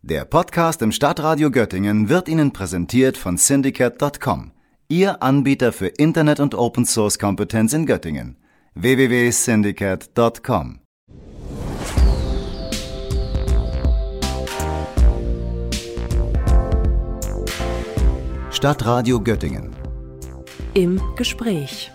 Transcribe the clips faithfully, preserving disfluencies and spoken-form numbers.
Der Podcast im Stadtradio Göttingen wird Ihnen präsentiert von Syndicate Punkt com, Ihr Anbieter für Internet- und Open-Source-Kompetenz in Göttingen. w w w punkt syndicate punkt com Stadtradio Göttingen. Im Gespräch.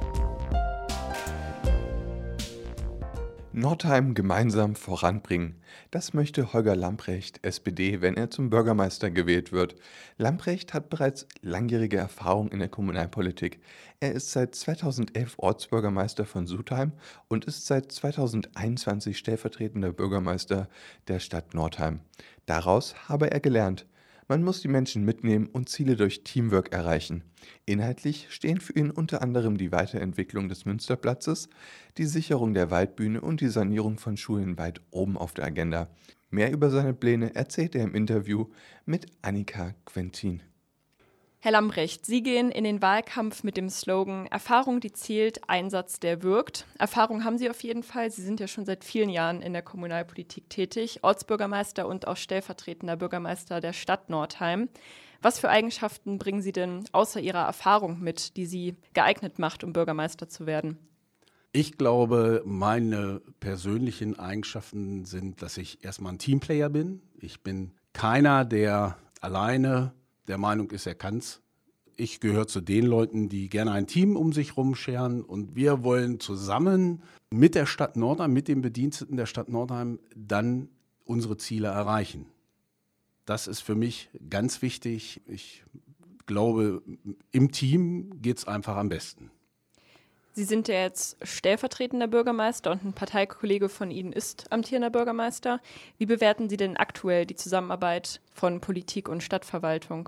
Northeim gemeinsam voranbringen. Das möchte Holger Lamprecht, S P D, wenn er zum Bürgermeister gewählt wird. Lamprecht hat bereits langjährige Erfahrung in der Kommunalpolitik. Er ist seit zweitausendelf Ortsbürgermeister von Sudheim und ist seit zweitausendeinundzwanzig stellvertretender Bürgermeister der Stadt Northeim. Daraus habe er gelernt: Man muss die Menschen mitnehmen und Ziele durch Teamwork erreichen. Inhaltlich stehen für ihn unter anderem die Weiterentwicklung des Münsterplatzes, die Sicherung der Waldbühne und die Sanierung von Schulen weit oben auf der Agenda. Mehr über seine Pläne erzählt er im Interview mit Annika Quentin. Herr Lamprecht, Sie gehen in den Wahlkampf mit dem Slogan „Erfahrung, die zählt, Einsatz, der wirkt“. Erfahrung haben Sie auf jeden Fall. Sie sind ja schon seit vielen Jahren in der Kommunalpolitik tätig, Ortsbürgermeister und auch stellvertretender Bürgermeister der Stadt Northeim. Was für Eigenschaften bringen Sie denn außer Ihrer Erfahrung mit, die Sie geeignet macht, um Bürgermeister zu werden? Ich glaube, meine persönlichen Eigenschaften sind, dass ich erstmal ein Teamplayer bin. Ich bin keiner, der alleine der Meinung ist, er kann's. Ich gehöre zu den Leuten, die gerne ein Team um sich rumscheren, und wir wollen zusammen mit der Stadt Northeim, mit den Bediensteten der Stadt Northeim dann unsere Ziele erreichen. Das ist für mich ganz wichtig. Ich glaube, im Team geht es einfach am besten. Sie sind ja jetzt stellvertretender Bürgermeister und ein Parteikollege von Ihnen ist amtierender Bürgermeister. Wie bewerten Sie denn aktuell die Zusammenarbeit von Politik und Stadtverwaltung?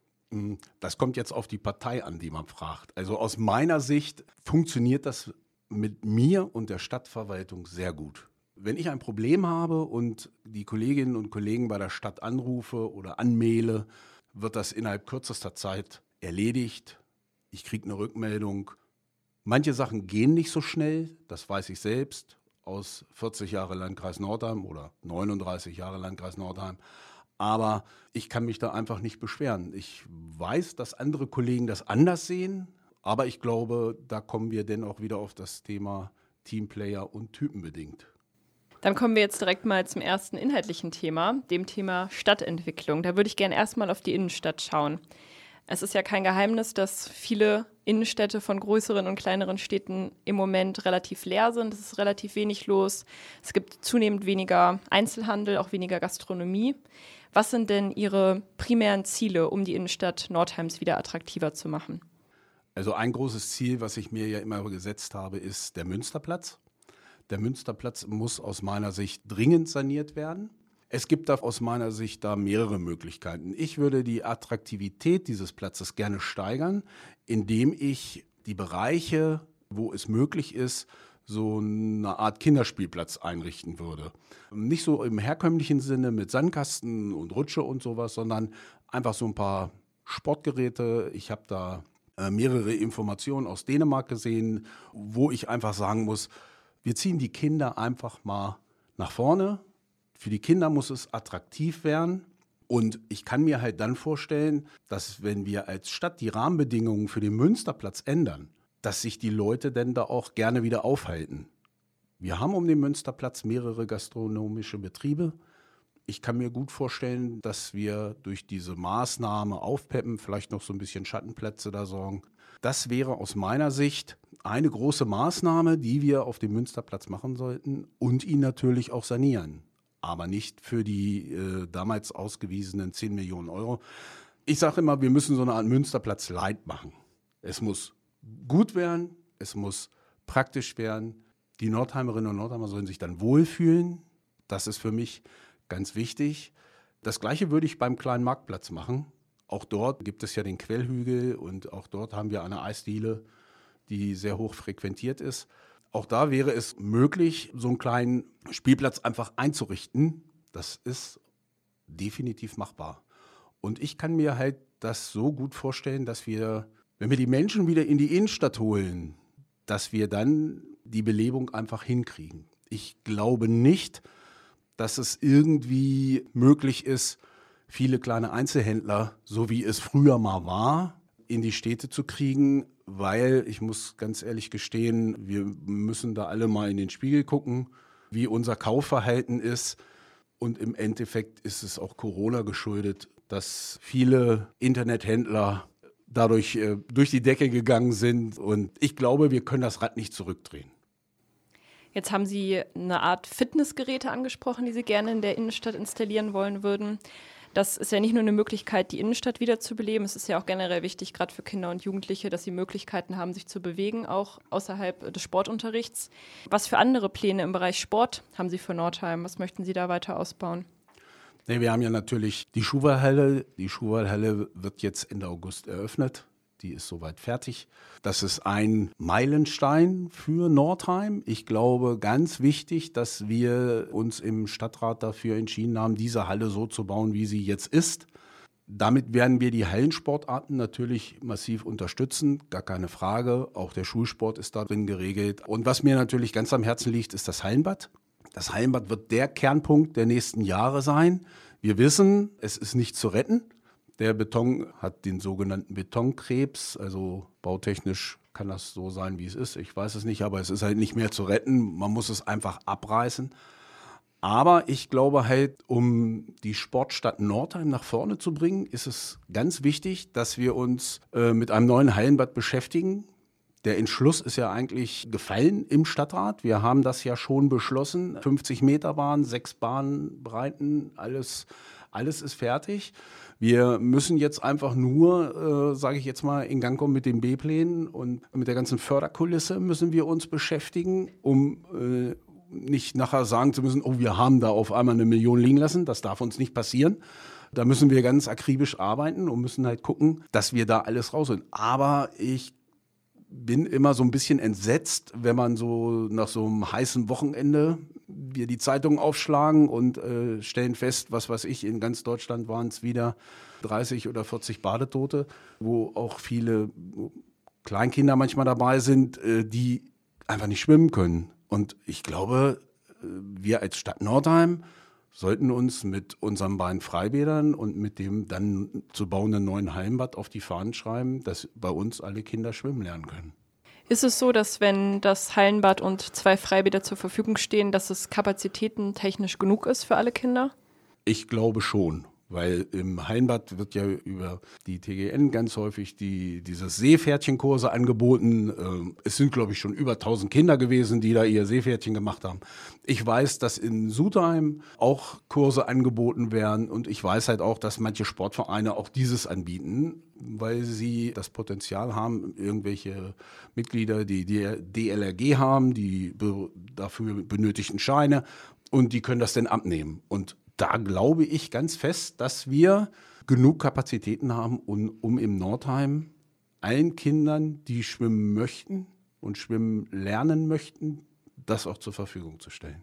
Das kommt jetzt auf die Partei an, die man fragt. Also aus meiner Sicht funktioniert das mit mir und der Stadtverwaltung sehr gut. Wenn ich ein Problem habe und die Kolleginnen und Kollegen bei der Stadt anrufe oder anmaile, wird das innerhalb kürzester Zeit erledigt. Ich kriege eine Rückmeldung. Manche Sachen gehen nicht so schnell, das weiß ich selbst, aus vierzig Jahre Landkreis Northeim oder neununddreißig Jahre Landkreis Northeim. Aber ich kann mich da einfach nicht beschweren. Ich weiß, dass andere Kollegen das anders sehen, aber ich glaube, da kommen wir dann auch wieder auf das Thema Teamplayer und typenbedingt. Dann kommen wir jetzt direkt mal zum ersten inhaltlichen Thema, dem Thema Stadtentwicklung. Da würde ich gerne erstmal auf die Innenstadt schauen. Es ist ja kein Geheimnis, dass viele Innenstädte von größeren und kleineren Städten im Moment relativ leer sind. Es ist relativ wenig los. Es gibt zunehmend weniger Einzelhandel, auch weniger Gastronomie. Was sind denn Ihre primären Ziele, um die Innenstadt Northeims wieder attraktiver zu machen? Also ein großes Ziel, was ich mir ja immer gesetzt habe, ist der Münsterplatz. Der Münsterplatz muss aus meiner Sicht dringend saniert werden. Es gibt da aus meiner Sicht da mehrere Möglichkeiten. Ich würde die Attraktivität dieses Platzes gerne steigern, indem ich die Bereiche, wo es möglich ist, so eine Art Kinderspielplatz einrichten würde. Nicht so im herkömmlichen Sinne mit Sandkasten und Rutsche und sowas, sondern einfach so ein paar Sportgeräte. Ich habe da äh, mehrere Informationen aus Dänemark gesehen, wo ich einfach sagen muss, wir ziehen die Kinder einfach mal nach vorne. Für die Kinder muss es attraktiv werden, und ich kann mir halt dann vorstellen, dass wenn wir als Stadt die Rahmenbedingungen für den Münsterplatz ändern, dass sich die Leute dann da auch gerne wieder aufhalten. Wir haben um den Münsterplatz mehrere gastronomische Betriebe. Ich kann mir gut vorstellen, dass wir durch diese Maßnahme aufpeppen, vielleicht noch so ein bisschen Schattenplätze da sorgen. Das wäre aus meiner Sicht eine große Maßnahme, die wir auf dem Münsterplatz machen sollten und ihn natürlich auch sanieren. Aber nicht für die äh, damals ausgewiesenen zehn Millionen Euro. Ich sage immer, wir müssen so eine Art Münsterplatz light machen. Es muss gut werden, es muss praktisch werden. Die Nordheimerinnen und Nordheimer sollen sich dann wohlfühlen. Das ist für mich ganz wichtig. Das Gleiche würde ich beim kleinen Marktplatz machen. Auch dort gibt es ja den Quellhügel und auch dort haben wir eine Eisdiele, die sehr hoch frequentiert ist. Auch da wäre es möglich, so einen kleinen Spielplatz einfach einzurichten. Das ist definitiv machbar. Und ich kann mir halt das so gut vorstellen, dass wir, wenn wir die Menschen wieder in die Innenstadt holen, dass wir dann die Belebung einfach hinkriegen. Ich glaube nicht, dass es irgendwie möglich ist, viele kleine Einzelhändler, so wie es früher mal war, in die Städte zu kriegen, weil, ich muss ganz ehrlich gestehen, wir müssen da alle mal in den Spiegel gucken, wie unser Kaufverhalten ist. Und im Endeffekt ist es auch Corona geschuldet, dass viele Internethändler dadurch äh, durch die Decke gegangen sind. Und ich glaube, wir können das Rad nicht zurückdrehen. Jetzt haben Sie eine Art Fitnessgeräte angesprochen, die Sie gerne in der Innenstadt installieren wollen würden. Das ist ja nicht nur eine Möglichkeit, die Innenstadt wieder zu beleben. Es ist ja auch generell wichtig, gerade für Kinder und Jugendliche, dass sie Möglichkeiten haben, sich zu bewegen, auch außerhalb des Sportunterrichts. Was für andere Pläne im Bereich Sport haben Sie für Nordheim? Was möchten Sie da weiter ausbauen? Nee, wir haben ja natürlich die Schuhwahlhalle. Die Schuhwahlhalle wird jetzt Ende August eröffnet. Die ist soweit fertig. Das ist ein Meilenstein für Nordheim. Ich glaube, ganz wichtig, dass wir uns im Stadtrat dafür entschieden haben, diese Halle so zu bauen, wie sie jetzt ist. Damit werden wir die Hallensportarten natürlich massiv unterstützen, gar keine Frage. Auch der Schulsport ist da drin geregelt. Und was mir natürlich ganz am Herzen liegt, ist das Hallenbad. Das Hallenbad wird der Kernpunkt der nächsten Jahre sein. Wir wissen, es ist nicht zu retten. Der Beton hat den sogenannten Betonkrebs, also bautechnisch kann das so sein, wie es ist. Ich weiß es nicht, aber es ist halt nicht mehr zu retten. Man muss es einfach abreißen. Aber ich glaube halt, um die Sportstadt Nordheim nach vorne zu bringen, ist es ganz wichtig, dass wir uns äh, mit einem neuen Hallenbad beschäftigen. Der Entschluss ist ja eigentlich gefallen im Stadtrat. Wir haben das ja schon beschlossen. fünfzig Meter Bahn, sechs Bahnbreiten, alles, alles ist fertig. Wir müssen jetzt einfach nur, äh, sage ich jetzt mal, in Gang kommen mit den B-Plänen und mit der ganzen Förderkulisse müssen wir uns beschäftigen, um äh, nicht nachher sagen zu müssen, oh, wir haben da auf einmal eine Million liegen lassen. Das darf uns nicht passieren. Da müssen wir ganz akribisch arbeiten und müssen halt gucken, dass wir da alles rausholen. Aber ich bin immer so ein bisschen entsetzt, wenn man so nach so einem heißen Wochenende wir die Zeitung aufschlagen und äh, stellen fest, was weiß ich, in ganz Deutschland waren es wieder dreißig oder vierzig Badetote, wo auch viele Kleinkinder manchmal dabei sind, äh, die einfach nicht schwimmen können. Und ich glaube, äh, wir als Stadt Nordheim sollten uns mit unseren beiden Freibädern und mit dem dann zu bauenden neuen Hallenbad auf die Fahnen schreiben, dass bei uns alle Kinder schwimmen lernen können. Ist es so, dass wenn das Hallenbad und zwei Freibäder zur Verfügung stehen, dass es kapazitätentechnisch genug ist für alle Kinder? Ich glaube schon, weil im Hallenbad wird ja über die T G N ganz häufig die, diese Seepferdchenkurse angeboten. Es sind, glaube ich, schon über tausend Kinder gewesen, die da ihr Seepferdchen gemacht haben. Ich weiß, dass in Sudheim auch Kurse angeboten werden und ich weiß halt auch, dass manche Sportvereine auch dieses anbieten, weil sie das Potenzial haben, irgendwelche Mitglieder, die die D L R G haben, die be- dafür benötigten Scheine und die können das dann abnehmen. Und da glaube ich ganz fest, dass wir genug Kapazitäten haben, um, um im Nordheim allen Kindern, die schwimmen möchten und schwimmen lernen möchten, das auch zur Verfügung zu stellen.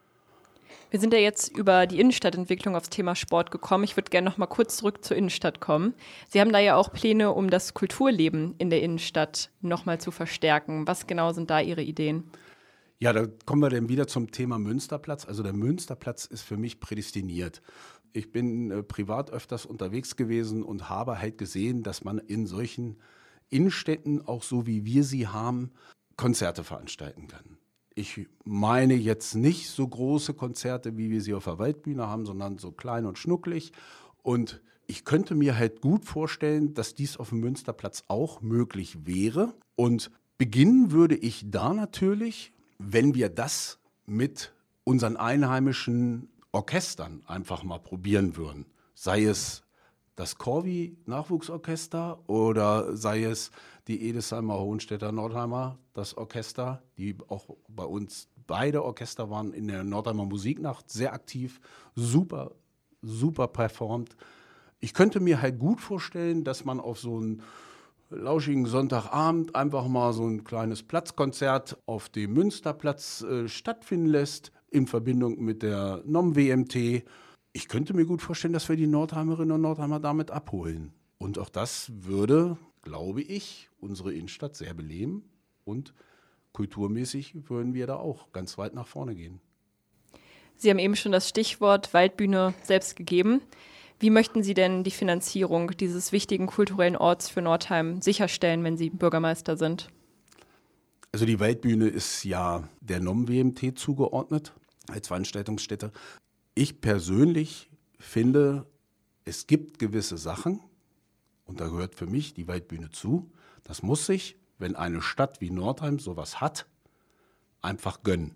Wir sind ja jetzt über die Innenstadtentwicklung aufs Thema Sport gekommen. Ich würde gerne noch mal kurz zurück zur Innenstadt kommen. Sie haben da ja auch Pläne, um das Kulturleben in der Innenstadt noch mal zu verstärken. Was genau sind da Ihre Ideen? Ja, da kommen wir dann wieder zum Thema Münsterplatz. Also der Münsterplatz ist für mich prädestiniert. Ich bin äh, privat öfters unterwegs gewesen und habe halt gesehen, dass man in solchen Innenstädten, auch so wie wir sie haben, Konzerte veranstalten kann. Ich meine jetzt nicht so große Konzerte, wie wir sie auf der Waldbühne haben, sondern so klein und schnucklig. Und ich könnte mir halt gut vorstellen, dass dies auf dem Münsterplatz auch möglich wäre. Und beginnen würde ich da natürlich, wenn wir das mit unseren einheimischen Orchestern einfach mal probieren würden. Sei es das Corvi-Nachwuchsorchester oder sei es die Edesheimer, Hohenstädter, Nordheimer, das Orchester, die auch bei uns beide Orchester waren in der Nordheimer Musiknacht sehr aktiv, super, super performt. Ich könnte mir halt gut vorstellen, dass man auf so einen lauschigen Sonntagabend einfach mal so ein kleines Platzkonzert auf dem Münsterplatz äh, stattfinden lässt, in Verbindung mit der N O M W M T. Ich könnte mir gut vorstellen, dass wir die Nordheimerinnen und Nordheimer damit abholen. Und auch das würde, glaube ich, unsere Innenstadt sehr beleben. Und kulturmäßig würden wir da auch ganz weit nach vorne gehen. Sie haben eben schon das Stichwort Waldbühne selbst gegeben. Wie möchten Sie denn die Finanzierung dieses wichtigen kulturellen Orts für Nordheim sicherstellen, wenn Sie Bürgermeister sind? Also die Waldbühne ist ja der N O M W M T zugeordnet als Veranstaltungsstätte. Ich persönlich finde, es gibt gewisse Sachen, und da gehört für mich die Waldbühne zu. Das muss sich, wenn eine Stadt wie Nordheim sowas hat, einfach gönnen.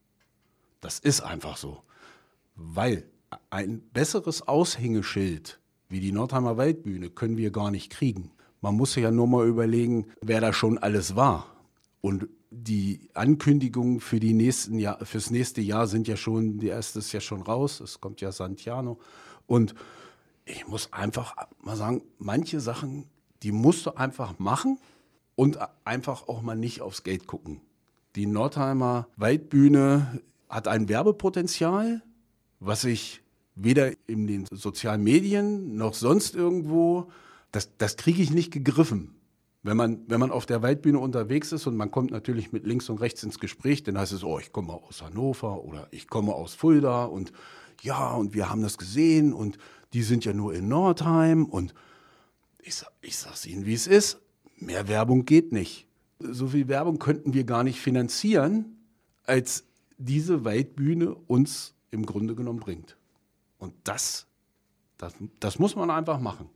Das ist einfach so, weil ein besseres Aushängeschild wie die Nordheimer Waldbühne können wir gar nicht kriegen. Man muss sich ja nur mal überlegen, wer da schon alles war. Und die Ankündigungen für die nächsten Jahr, fürs nächste Jahr sind ja schon, die erste ist ja schon raus, es kommt ja Santiano. Und ich muss einfach mal sagen, manche Sachen, die musst du einfach machen und einfach auch mal nicht aufs Geld gucken. Die Nordheimer Waldbühne hat ein Werbepotenzial, was ich weder in den sozialen Medien noch sonst irgendwo, das, das kriege ich nicht gegriffen. Wenn man, wenn man auf der Waldbühne unterwegs ist und man kommt natürlich mit links und rechts ins Gespräch, dann heißt es, oh, ich komme aus Hannover oder ich komme aus Fulda und ja, und wir haben das gesehen und die sind ja nur in Nordheim und ich, ich sag's Ihnen, wie es ist, mehr Werbung geht nicht. So viel Werbung könnten wir gar nicht finanzieren, als diese Waldbühne uns im Grunde genommen bringt. Und das, das, das muss man einfach machen.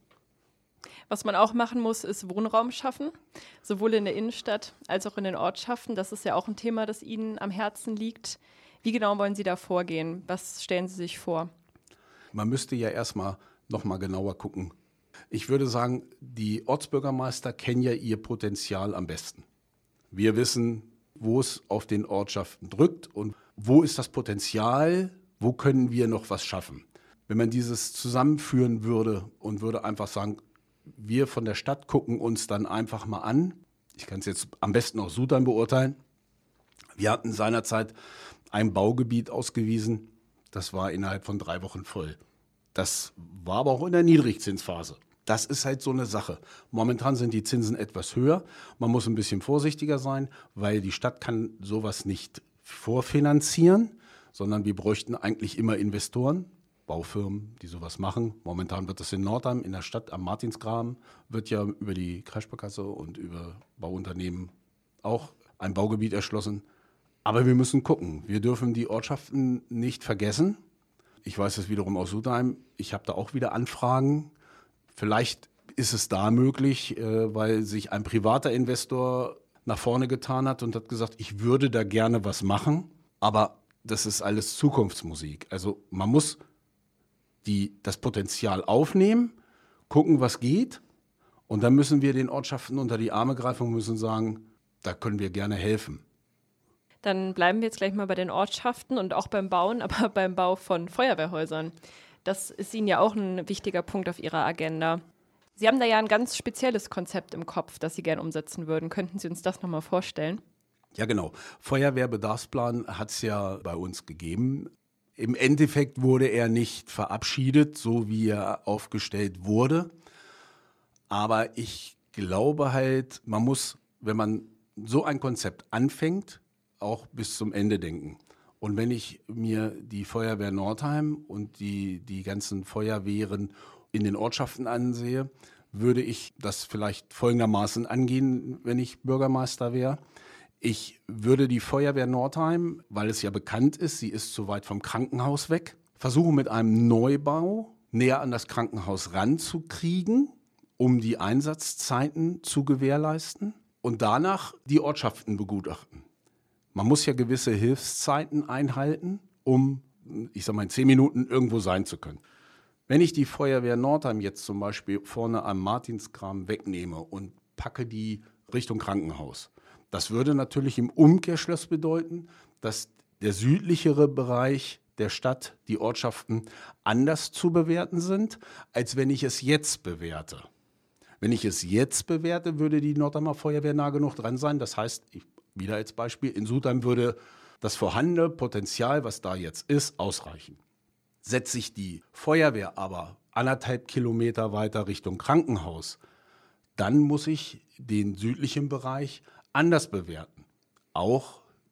Was man auch machen muss, ist Wohnraum schaffen, sowohl in der Innenstadt als auch in den Ortschaften. Das ist ja auch ein Thema, das Ihnen am Herzen liegt. Wie genau wollen Sie da vorgehen? Was stellen Sie sich vor? Man müsste ja erstmal noch mal genauer gucken. Ich würde sagen, die Ortsbürgermeister kennen ja ihr Potenzial am besten. Wir wissen, wo es auf den Ortschaften drückt und wo ist das Potenzial, wo können wir noch was schaffen. Wenn man dieses zusammenführen würde und würde einfach sagen, wir von der Stadt gucken uns dann einfach mal an. Ich kann es jetzt am besten aus Sudheim beurteilen. Wir hatten seinerzeit ein Baugebiet ausgewiesen, das war innerhalb von drei Wochen voll. Das war aber auch in der Niedrigzinsphase. Das ist halt so eine Sache. Momentan sind die Zinsen etwas höher. Man muss ein bisschen vorsichtiger sein, weil die Stadt kann sowas nicht vorfinanzieren, sondern wir bräuchten eigentlich immer Investoren, Baufirmen, die sowas machen. Momentan wird das in Nordheim, in der Stadt am Martinsgraben, wird ja über die Kreissparkasse und über Bauunternehmen auch ein Baugebiet erschlossen. Aber wir müssen gucken. Wir dürfen die Ortschaften nicht vergessen. Ich weiß es wiederum aus Sudheim. Ich habe da auch wieder Anfragen. Vielleicht ist es da möglich, äh, weil sich ein privater Investor nach vorne getan hat und hat gesagt, ich würde da gerne was machen. Aber das ist alles Zukunftsmusik. Also man muss die, das Potenzial aufnehmen, gucken, was geht. Und dann müssen wir den Ortschaften unter die Arme greifen und müssen sagen, da können wir gerne helfen. Dann bleiben wir jetzt gleich mal bei den Ortschaften und auch beim Bauen, aber beim Bau von Feuerwehrhäusern. Das ist Ihnen ja auch ein wichtiger Punkt auf Ihrer Agenda. Sie haben da ja ein ganz spezielles Konzept im Kopf, das Sie gerne umsetzen würden. Könnten Sie uns das nochmal vorstellen? Ja, genau. Feuerwehrbedarfsplan hat es ja bei uns gegeben. Im Endeffekt wurde er nicht verabschiedet, so wie er aufgestellt wurde. Aber ich glaube halt, man muss, wenn man so ein Konzept anfängt, auch bis zum Ende denken. Und wenn ich mir die Feuerwehr Nordheim und die, die ganzen Feuerwehren in den Ortschaften ansehe, würde ich das vielleicht folgendermaßen angehen, wenn ich Bürgermeister wäre. Ich würde die Feuerwehr Nordheim, weil es ja bekannt ist, sie ist zu weit vom Krankenhaus weg, versuchen mit einem Neubau näher an das Krankenhaus ranzukriegen, um die Einsatzzeiten zu gewährleisten und danach die Ortschaften begutachten. Man muss ja gewisse Hilfszeiten einhalten, um, ich sag mal, in zehn Minuten irgendwo sein zu können. Wenn ich die Feuerwehr Nordheim jetzt zum Beispiel vorne am Martinsgraben wegnehme und packe die Richtung Krankenhaus, das würde natürlich im Umkehrschluss bedeuten, dass der südlichere Bereich der Stadt, die Ortschaften, anders zu bewerten sind, als wenn ich es jetzt bewerte. Wenn ich es jetzt bewerte, würde die Nordheimer Feuerwehr nah genug dran sein. Das heißt, ich, wieder als Beispiel, in Sudheim würde das vorhandene Potenzial, was da jetzt ist, ausreichen. Setze ich die Feuerwehr aber anderthalb Kilometer weiter Richtung Krankenhaus, dann muss ich den südlichen Bereich anders bewerten. Auch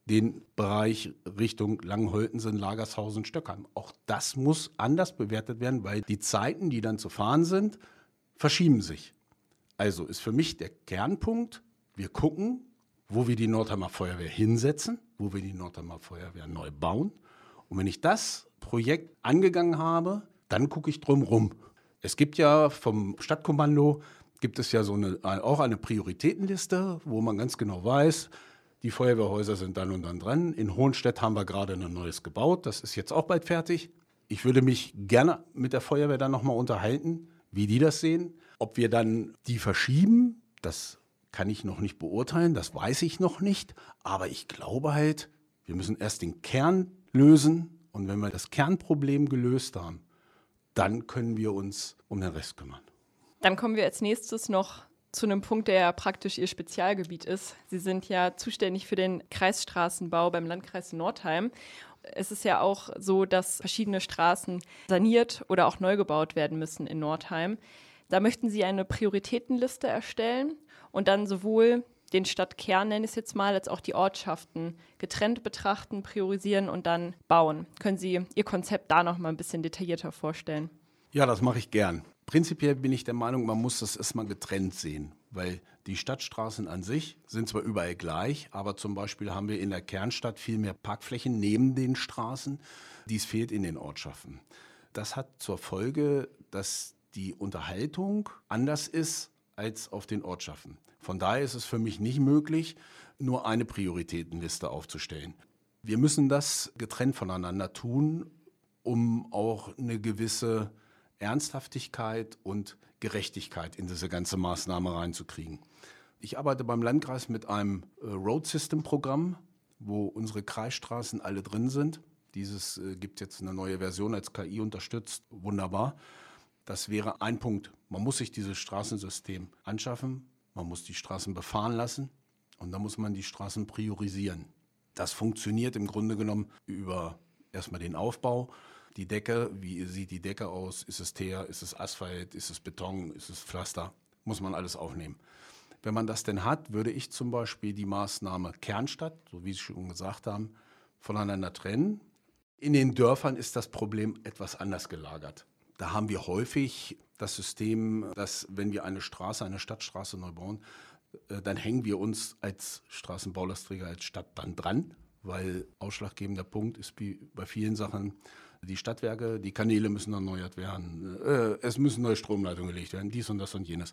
den Bereich Richtung Langenholtensen, Lagershausen, Stöckheim. Auch das muss anders bewertet werden, weil die Zeiten, die dann zu fahren sind, verschieben sich. Also ist für mich der Kernpunkt, wir gucken, wo wir die Nordheimer Feuerwehr hinsetzen, wo wir die Nordheimer Feuerwehr neu bauen. Und wenn ich das Projekt angegangen habe, dann gucke ich drum rum. Es gibt ja vom Stadtkommando, gibt es ja so eine, auch eine Prioritätenliste, wo man ganz genau weiß, die Feuerwehrhäuser sind dann und dann dran. In Hohenstedt haben wir gerade ein neues gebaut, das ist jetzt auch bald fertig. Ich würde mich gerne mit der Feuerwehr dann nochmal unterhalten, wie die das sehen. Ob wir dann die verschieben, das kann ich noch nicht beurteilen, das weiß ich noch nicht. Aber ich glaube halt, wir müssen erst den Kern lösen. Und wenn wir das Kernproblem gelöst haben, dann können wir uns um den Rest kümmern. Dann kommen wir als nächstes noch zu einem Punkt, der ja praktisch Ihr Spezialgebiet ist. Sie sind ja zuständig für den Kreisstraßenbau beim Landkreis Nordheim. Es ist ja auch so, dass verschiedene Straßen saniert oder auch neu gebaut werden müssen in Nordheim. Da möchten Sie eine Prioritätenliste erstellen und dann sowohl den Stadtkern, nenne ich es jetzt mal, als auch die Ortschaften getrennt betrachten, priorisieren und dann bauen. Können Sie Ihr Konzept da noch mal ein bisschen detaillierter vorstellen? Ja, das mache ich gern. Prinzipiell bin ich der Meinung, man muss das erstmal getrennt sehen, weil die Stadtstraßen an sich sind zwar überall gleich, aber zum Beispiel haben wir in der Kernstadt viel mehr Parkflächen neben den Straßen. Dies fehlt in den Ortschaften. Das hat zur Folge, dass die Unterhaltung anders ist als auf den Ortschaften. Von daher ist es für mich nicht möglich, nur eine Prioritätenliste aufzustellen. Wir müssen das getrennt voneinander tun, um auch eine gewisse Ernsthaftigkeit und Gerechtigkeit in diese ganze Maßnahme reinzukriegen. Ich arbeite beim Landkreis mit einem äh, Road System Programm, wo unsere Kreisstraßen alle drin sind. Dieses äh, gibt jetzt eine neue Version als K I unterstützt. Wunderbar. Das wäre ein Punkt. Man muss sich dieses Straßensystem anschaffen, man muss die Straßen befahren lassen und dann muss man die Straßen priorisieren. Das funktioniert im Grunde genommen über erstmal den Aufbau. Die Decke, wie sieht die Decke aus? Ist es Teer, ist es Asphalt, ist es Beton, ist es Pflaster? Muss man alles aufnehmen. Wenn man das denn hat, würde ich zum Beispiel die Maßnahme Kernstadt, so wie Sie schon gesagt haben, voneinander trennen. In den Dörfern ist das Problem etwas anders gelagert. Da haben wir häufig das System, dass wenn wir eine Straße, eine Stadtstraße neu bauen, dann hängen wir uns als Straßenbaulastträger, als Stadt dann dran, weil ausschlaggebender Punkt ist wie bei vielen Sachen, die Stadtwerke, die Kanäle müssen erneuert werden, äh, es müssen neue Stromleitungen gelegt werden, dies und das und jenes.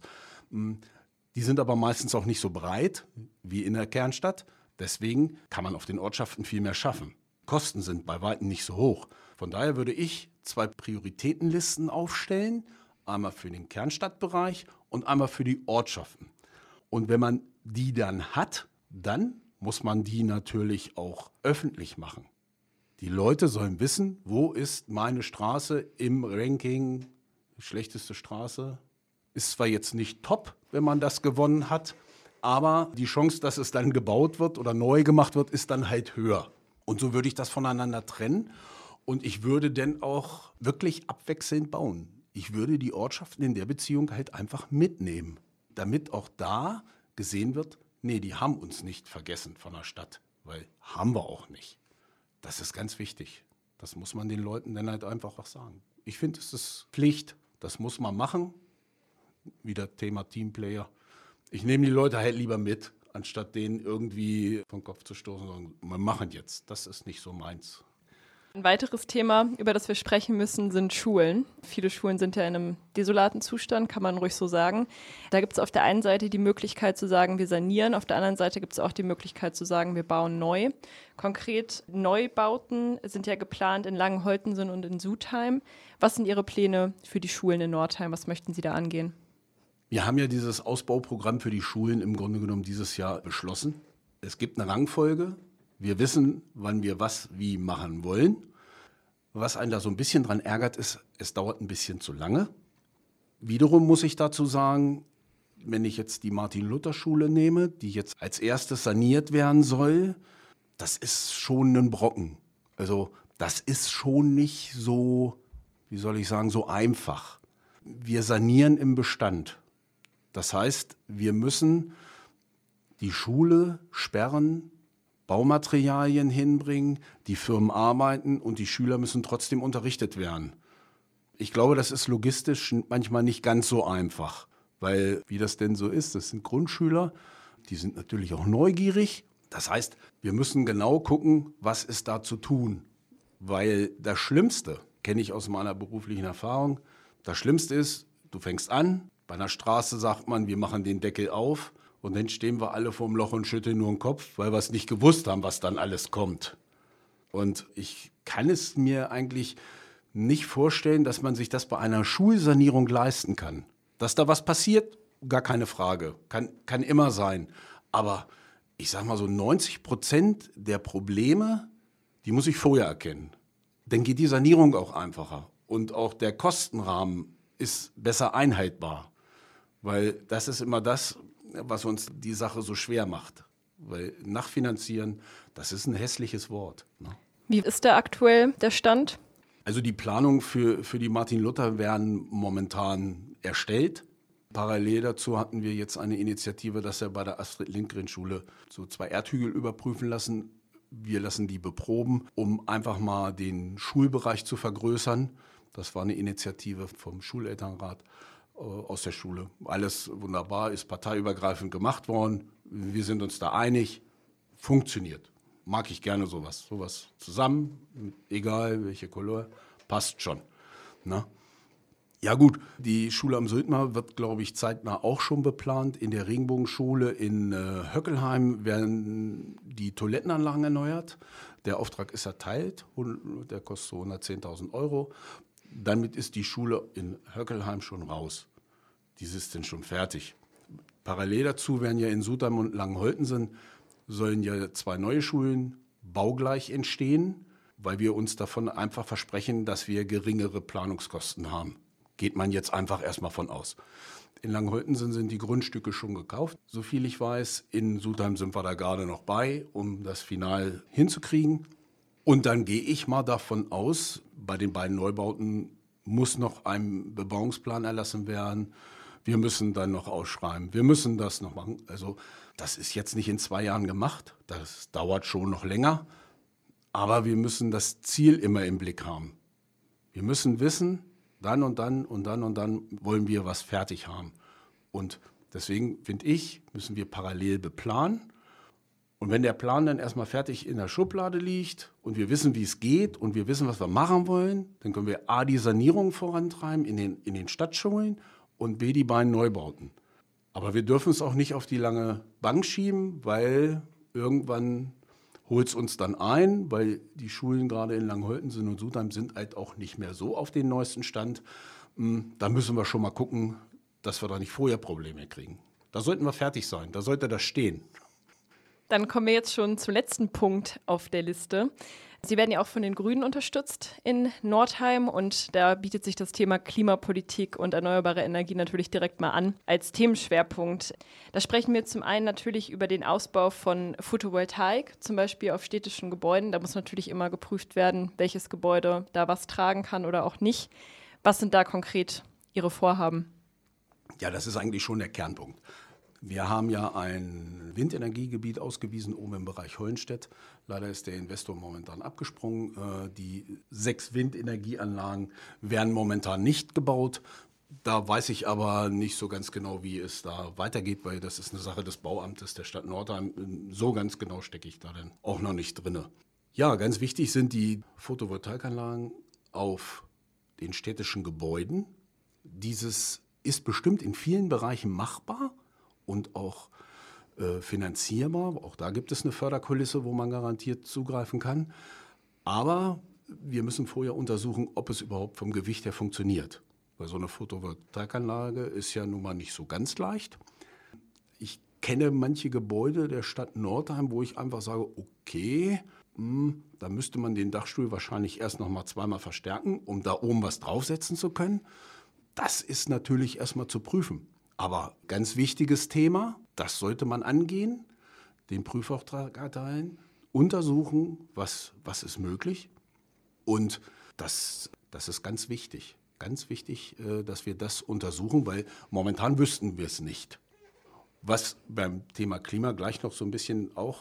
Die sind aber meistens auch nicht so breit wie in der Kernstadt. Deswegen kann man auf den Ortschaften viel mehr schaffen. Kosten sind bei weitem nicht so hoch. Von daher würde ich zwei Prioritätenlisten aufstellen, einmal für den Kernstadtbereich und einmal für die Ortschaften. Und wenn man die dann hat, dann muss man die natürlich auch öffentlich machen. Die Leute sollen wissen, wo ist meine Straße im Ranking, schlechteste Straße. Ist zwar jetzt nicht top, wenn man das gewonnen hat, aber die Chance, dass es dann gebaut wird oder neu gemacht wird, ist dann halt höher. Und so würde ich das voneinander trennen und ich würde dann auch wirklich abwechselnd bauen. Ich würde die Ortschaften in der Beziehung halt einfach mitnehmen, damit auch da gesehen wird, nee, die haben uns nicht vergessen von der Stadt, weil haben wir auch nicht. Das ist ganz wichtig. Das muss man den Leuten dann halt einfach auch sagen. Ich finde, es ist Pflicht, das muss man machen. Wieder Thema Teamplayer. Ich nehme die Leute halt lieber mit, anstatt denen irgendwie vom Kopf zu stoßen und sagen, wir machen jetzt. Das ist nicht so meins. Ein weiteres Thema, über das wir sprechen müssen, sind Schulen. Viele Schulen sind ja in einem desolaten Zustand, kann man ruhig so sagen. Da gibt es auf der einen Seite die Möglichkeit zu sagen, wir sanieren. Auf der anderen Seite gibt es auch die Möglichkeit zu sagen, wir bauen neu. Konkret Neubauten sind ja geplant in Langenholtensen und in Sudheim. Was sind Ihre Pläne für die Schulen in Nordheim? Was möchten Sie da angehen? Wir haben ja dieses Ausbauprogramm für die Schulen im Grunde genommen dieses Jahr beschlossen. Es gibt eine Rangfolge. Wir wissen, wann wir was wie machen wollen. Was einen da so ein bisschen dran ärgert, ist, es dauert ein bisschen zu lange. Wiederum muss ich dazu sagen, wenn ich jetzt die Martin-Luther-Schule nehme, die jetzt als erstes saniert werden soll, das ist schon ein Brocken. Also das ist schon nicht so, wie soll ich sagen, so einfach. Wir sanieren im Bestand. Das heißt, wir müssen die Schule sperren, Baumaterialien hinbringen, die Firmen arbeiten und die Schüler müssen trotzdem unterrichtet werden. Ich glaube, das ist logistisch manchmal nicht ganz so einfach, weil wie das denn so ist, das sind Grundschüler, die sind natürlich auch neugierig. Das heißt, wir müssen genau gucken, was ist da zu tun, weil das Schlimmste, kenne ich aus meiner beruflichen Erfahrung, das Schlimmste ist, du fängst an, bei einer Straße sagt man, wir machen den Deckel auf und dann stehen wir alle vorm Loch und schütteln nur den Kopf, weil wir es nicht gewusst haben, was dann alles kommt. Und ich kann es mir eigentlich nicht vorstellen, dass man sich das bei einer Schulsanierung leisten kann. Dass da was passiert, gar keine Frage, kann, kann immer sein. Aber ich sage mal so neunzig Prozent der Probleme, die muss ich vorher erkennen. Dann geht die Sanierung auch einfacher und auch der Kostenrahmen ist besser einhaltbar. Weil das ist immer das, was uns die Sache so schwer macht. Weil nachfinanzieren, das ist ein hässliches Wort. Ne? Wie ist da aktuell der Stand? Also die Planungen für, für die Martin Luther werden momentan erstellt. Parallel dazu hatten wir jetzt eine Initiative, dass wir bei der Astrid-Lindgren-Schule so zwei Erdhügel überprüfen lassen. Wir lassen die beproben, um einfach mal den Schulbereich zu vergrößern. Das war eine Initiative vom Schulelternrat äh, aus der Schule. Alles wunderbar, ist parteiübergreifend gemacht worden. Wir sind uns da einig, funktioniert. Mag ich gerne sowas. Sowas zusammen, egal welche Couleur, passt schon. Na? Ja gut, die Schule am Söldner wird, glaube ich, zeitnah auch schon beplant. In der Regenbogenschule in äh, Höckelheim werden die Toilettenanlagen erneuert. Der Auftrag ist erteilt, der kostet so hundertzehntausend Euro. Damit ist die Schule in Höckelheim schon raus. Dies ist dann schon fertig. Parallel dazu werden ja in Sudheim und Langenholtensen sollen ja zwei neue Schulen baugleich entstehen, weil wir uns davon einfach versprechen, dass wir geringere Planungskosten haben. Geht man jetzt einfach erstmal von aus. In Langenholtensen sind die Grundstücke schon gekauft, soviel ich weiß. In Sudheim sind wir da gerade noch bei, um das final hinzukriegen. Und dann gehe ich mal davon aus, bei den beiden Neubauten muss noch ein Bebauungsplan erlassen werden. Wir müssen dann noch ausschreiben, wir müssen das noch machen. Also das ist jetzt nicht in zwei Jahren gemacht, das dauert schon noch länger. Aber wir müssen das Ziel immer im Blick haben. Wir müssen wissen, dann und dann und dann und dann wollen wir was fertig haben. Und deswegen, finde ich, müssen wir parallel beplanen. Und wenn der Plan dann erstmal fertig in der Schublade liegt und wir wissen, wie es geht und wir wissen, was wir machen wollen, dann können wir A, die Sanierung vorantreiben in den, in den Stadtschulen und B, die beiden Neubauten. Aber wir dürfen es auch nicht auf die lange Bank schieben, weil irgendwann holt es uns dann ein, weil die Schulen gerade in Langenholtensen und Sudheim sind halt auch nicht mehr so auf den neuesten Stand. Da müssen wir schon mal gucken, dass wir da nicht vorher Probleme kriegen. Da sollten wir fertig sein, da sollte das stehen. Dann kommen wir jetzt schon zum letzten Punkt auf der Liste. Sie werden ja auch von den Grünen unterstützt in Nordheim und da bietet sich das Thema Klimapolitik und erneuerbare Energie natürlich direkt mal an als Themenschwerpunkt. Da sprechen wir zum einen natürlich über den Ausbau von Photovoltaik, zum Beispiel auf städtischen Gebäuden. Da muss natürlich immer geprüft werden, welches Gebäude da was tragen kann oder auch nicht. Was sind da konkret Ihre Vorhaben? Ja, das ist eigentlich schon der Kernpunkt. Wir haben ja ein Windenergiegebiet ausgewiesen, oben im Bereich Hollenstedt. Leider ist der Investor momentan abgesprungen. Die sechs Windenergieanlagen werden momentan nicht gebaut. Da weiß ich aber nicht so ganz genau, wie es da weitergeht, weil das ist eine Sache des Bauamtes der Stadt Nordheim. So ganz genau stecke ich da dann auch noch nicht drin. Ja, ganz wichtig sind die Photovoltaikanlagen auf den städtischen Gebäuden. Dieses ist bestimmt in vielen Bereichen machbar und auch äh, finanzierbar. Auch da gibt es eine Förderkulisse, wo man garantiert zugreifen kann. Aber wir müssen vorher untersuchen, ob es überhaupt vom Gewicht her funktioniert. Weil so eine Photovoltaikanlage ist ja nun mal nicht so ganz leicht. Ich kenne manche Gebäude der Stadt Nordheim, wo ich einfach sage, okay, mh, da müsste man den Dachstuhl wahrscheinlich erst noch mal zweimal verstärken, um da oben was draufsetzen zu können. Das ist natürlich erstmal zu prüfen. Aber ganz wichtiges Thema, das sollte man angehen, den Prüfauftrag erteilen, untersuchen, was, was ist möglich. Und das, das ist ganz wichtig, ganz wichtig, dass wir das untersuchen, weil momentan wüssten wir es nicht. Was beim Thema Klima gleich noch so ein bisschen auch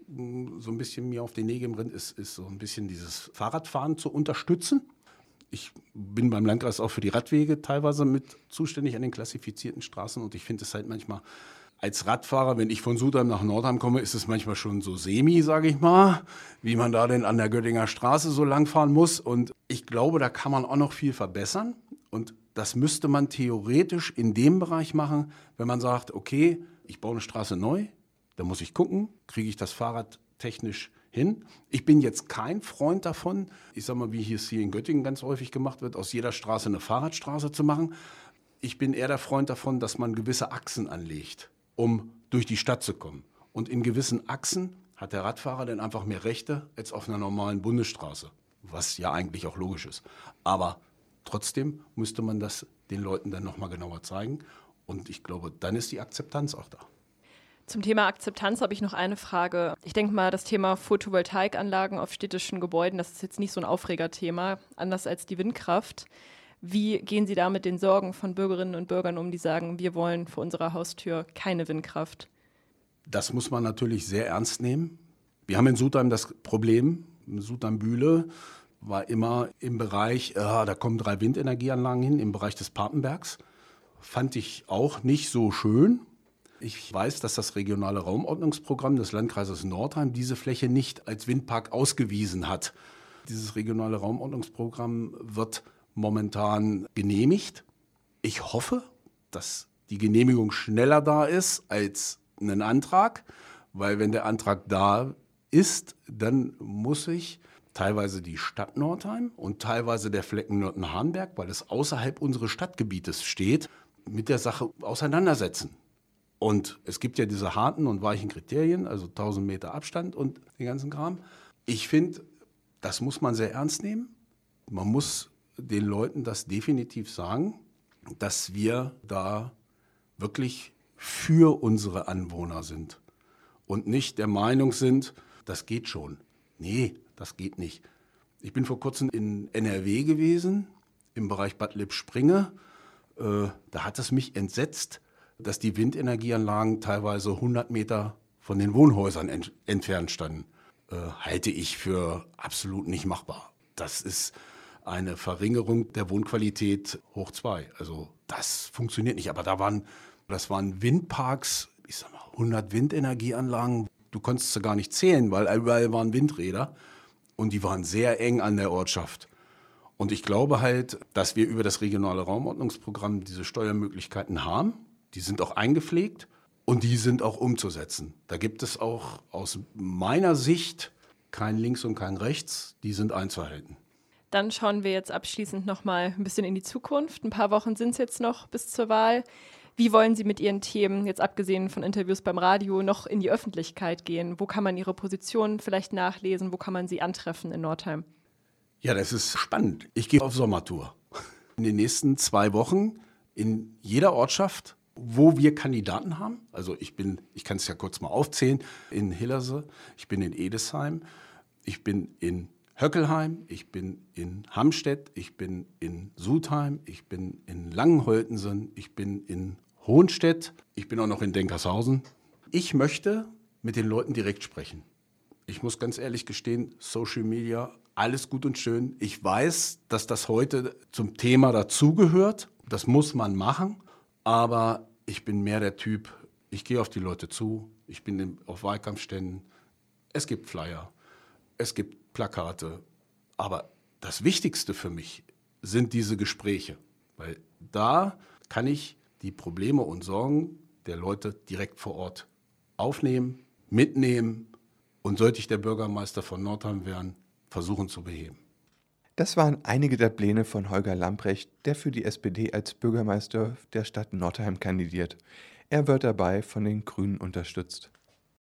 mh, so ein bisschen mir auf den Nägeln brennt, ist, ist so ein bisschen dieses Fahrradfahren zu unterstützen. Ich bin beim Landkreis auch für die Radwege teilweise mit zuständig an den klassifizierten Straßen und ich finde es halt manchmal als Radfahrer, wenn ich von Sudheim nach Nordheim komme, ist es manchmal schon so semi, sage ich mal, wie man da denn an der Göttinger Straße so langfahren muss. Und ich glaube, da kann man auch noch viel verbessern. Und das müsste man theoretisch in dem Bereich machen, wenn man sagt, okay, ich baue eine Straße neu, da muss ich gucken, kriege ich das Fahrrad technisch hin. Ich bin jetzt kein Freund davon, ich sag mal, wie es hier in Göttingen ganz häufig gemacht wird, aus jeder Straße eine Fahrradstraße zu machen. Ich bin eher der Freund davon, dass man gewisse Achsen anlegt, um durch die Stadt zu kommen. Und in gewissen Achsen hat der Radfahrer dann einfach mehr Rechte als auf einer normalen Bundesstraße, was ja eigentlich auch logisch ist. Aber trotzdem müsste man das den Leuten dann nochmal genauer zeigen. Und ich glaube, dann ist die Akzeptanz auch da. Zum Thema Akzeptanz habe ich noch eine Frage. Ich denke mal, das Thema Photovoltaikanlagen auf städtischen Gebäuden, das ist jetzt nicht so ein Aufregerthema, anders als die Windkraft. Wie gehen Sie da mit den Sorgen von Bürgerinnen und Bürgern um, die sagen, wir wollen vor unserer Haustür keine Windkraft? Das muss man natürlich sehr ernst nehmen. Wir haben in Sudheim das Problem, Sudheim-Bühle war immer im Bereich, äh, da kommen drei Windenergieanlagen hin, im Bereich des Papenbergs. Fand ich auch nicht so schön. Ich weiß, dass das regionale Raumordnungsprogramm des Landkreises Nordheim diese Fläche nicht als Windpark ausgewiesen hat. Dieses regionale Raumordnungsprogramm wird momentan genehmigt. Ich hoffe, dass die Genehmigung schneller da ist als ein Antrag, weil wenn der Antrag da ist, dann muss ich teilweise die Stadt Nordheim und teilweise der Flecken Nürten-Hahnberg, weil es außerhalb unseres Stadtgebietes steht, mit der Sache auseinandersetzen. Und es gibt ja diese harten und weichen Kriterien, also tausend Meter Abstand und den ganzen Kram. Ich finde, das muss man sehr ernst nehmen. Man muss den Leuten das definitiv sagen, dass wir da wirklich für unsere Anwohner sind und nicht der Meinung sind, das geht schon. Nee, das geht nicht. Ich bin vor kurzem in N R W gewesen, im Bereich Bad Lippspringe. Äh, da hat es mich entsetzt, dass die Windenergieanlagen teilweise hundert Meter von den Wohnhäusern ent- entfernt standen. Äh, halte ich für absolut nicht machbar. Das ist eine Verringerung der Wohnqualität hoch zwei. Also das funktioniert nicht. Aber da waren, das waren Windparks, ich sag mal, hundert Windenergieanlagen. Du konntest sie gar nicht zählen, weil überall waren Windräder. Und die waren sehr eng an der Ortschaft. Und ich glaube halt, dass wir über das regionale Raumordnungsprogramm diese Steuermöglichkeiten haben. Die sind auch eingepflegt und die sind auch umzusetzen. Da gibt es auch aus meiner Sicht kein Links und kein Rechts. Die sind einzuhalten. Dann schauen wir jetzt abschließend noch mal ein bisschen in die Zukunft. Ein paar Wochen sind es jetzt noch bis zur Wahl. Wie wollen Sie mit Ihren Themen, jetzt abgesehen von Interviews beim Radio, noch in die Öffentlichkeit gehen? Wo kann man Ihre Position vielleicht nachlesen? Wo kann man Sie antreffen in Nordheim? Ja, das ist spannend. Ich gehe auf Sommertour. In den nächsten zwei Wochen in jeder Ortschaft, wo wir Kandidaten haben. Also ich bin, ich kann es ja kurz mal aufzählen, in Hillerse, ich bin in Edesheim, ich bin in Höckelheim, ich bin in Hamstedt, ich bin in Sudheim, ich bin in Langenholtensen, ich bin in Hohenstedt, ich bin auch noch in Denkershausen. Ich möchte mit den Leuten direkt sprechen. Ich muss ganz ehrlich gestehen, Social Media, alles gut und schön. Ich weiß, dass das heute zum Thema dazugehört. Das muss man machen. Aber ich bin mehr der Typ, ich gehe auf die Leute zu. Ich bin auf Wahlkampfständen. Es gibt Flyer, es gibt Plakate. Aber das Wichtigste für mich sind diese Gespräche. Weil da kann ich die Probleme und Sorgen der Leute direkt vor Ort aufnehmen, mitnehmen und sollte ich der Bürgermeister von Nordheim werden, versuchen zu beheben. Das waren einige der Pläne von Holger Lamprecht, der für die S P D als Bürgermeister der Stadt Nordheim kandidiert. Er wird dabei von den Grünen unterstützt.